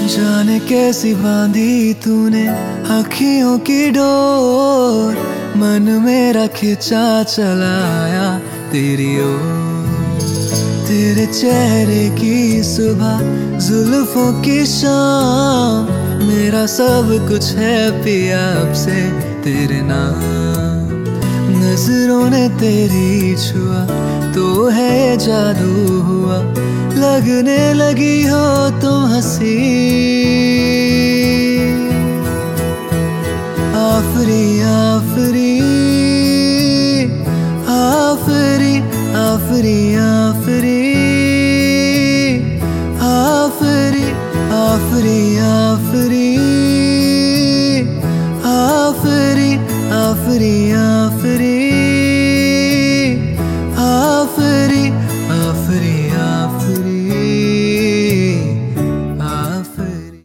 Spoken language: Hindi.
जाने कैसी बांधी तूने अखियों की डोर, मन मेरा खिंचा चलाया तेरी ओर। तेरे चेहरे की सुबह, जुल्फों की शाम, मेरा सब कुछ है पिया अब से तेरे नाम। नजरों ने तेरी छुआ तो है ये जादू हुआ, लगने लगी हो तुम हंसी। आफरी आफरी आफरी आफरी आफरी।